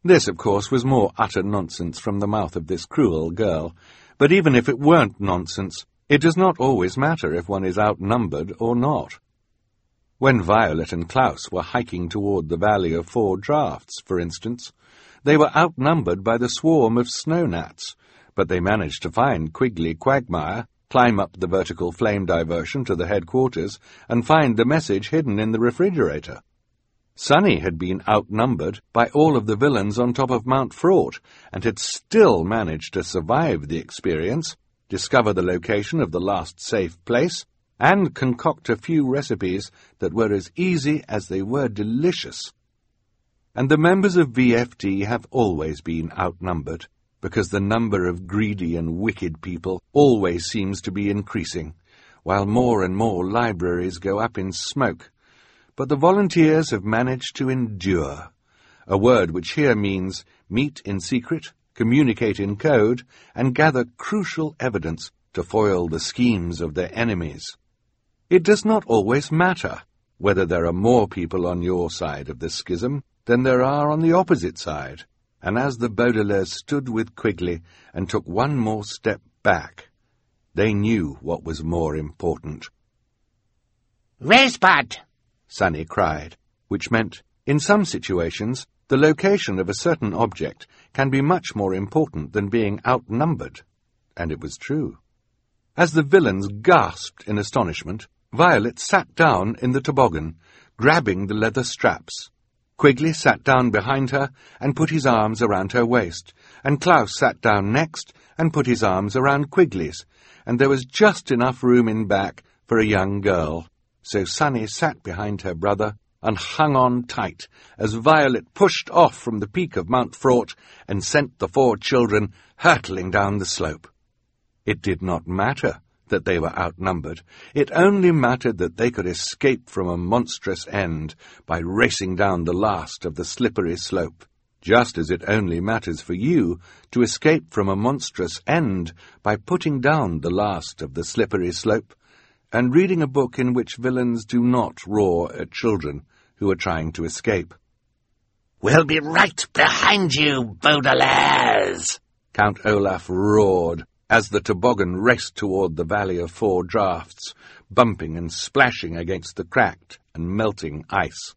This, of course, was more utter nonsense from the mouth of this cruel girl, but even if it weren't nonsense, it does not always matter if one is outnumbered or not. When Violet and Klaus were hiking toward the Valley of Four Draughts, for instance, they were outnumbered by the swarm of snow gnats, but they managed to find Quiggly Quagmire, climb up the vertical flame diversion to the headquarters, and find the message hidden in the refrigerator. Sunny had been outnumbered by all of the villains on top of Mount Fraught, and had still managed to survive the experience, discover the location of the last safe place, and concoct a few recipes that were as easy as they were delicious. And the members of VFD have always been outnumbered, because the number of greedy and wicked people always seems to be increasing, while more and more libraries go up in smoke. But the volunteers have managed to endure, a word which here means meet in secret, communicate in code, and gather crucial evidence to foil the schemes of their enemies. It does not always matter whether there are more people on your side of the schism than there are on the opposite side, and as the Baudelaires stood with Quiggly and took one more step back, they knew what was more important. "Rosebud!" Sunny cried, which meant, in some situations, the location of a certain object can be much more important than being outnumbered. And it was true. As the villains gasped in astonishment, Violet sat down in the toboggan, grabbing the leather straps. Quiggly sat down behind her and put his arms around her waist, and Klaus sat down next and put his arms around Quiggly's, and there was just enough room in back for a young girl. So Sunny sat behind her brother and hung on tight as Violet pushed off from the peak of Mount Fraught and sent the four children hurtling down the slope. It did not matter that they were outnumbered. It only mattered that they could escape from a monstrous end by racing down the last of the slippery slope, just as it only matters for you to escape from a monstrous end by putting down the last of the slippery slope and reading a book in which villains do not roar at children who are trying to escape. "We'll be right behind you, Baudelaires!" Count Olaf roared as the toboggan raced toward the Valley of Four Draughts, bumping and splashing against the cracked and melting ice.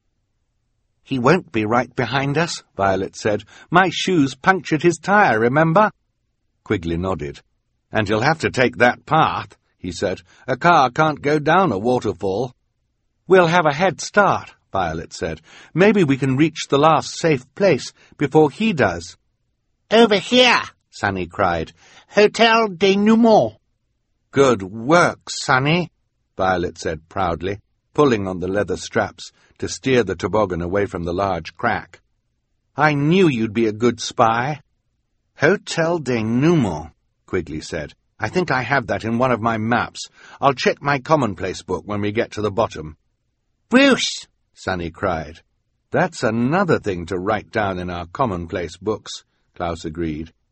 "He won't be right behind us," Violet said. "My shoes punctured his tire, remember?" Quiggly nodded. "And you'll have to take that path," he said. "A car can't go down a waterfall." "We'll have a head start," Violet said. "Maybe we can reach the last safe place before he does." "Over here!" Sunny cried. "Hotel Denouement." "Good work, Sunny," Violet said proudly, pulling on the leather straps to steer the toboggan away from the large crack. "I knew you'd be a good spy." "Hotel Denouement," Quiggly said. "I think I have that in one of my maps. I'll check my commonplace book when we get to the bottom." "Bruce!" Sunny cried. "That's another thing to write down in our commonplace books," Klaus agreed.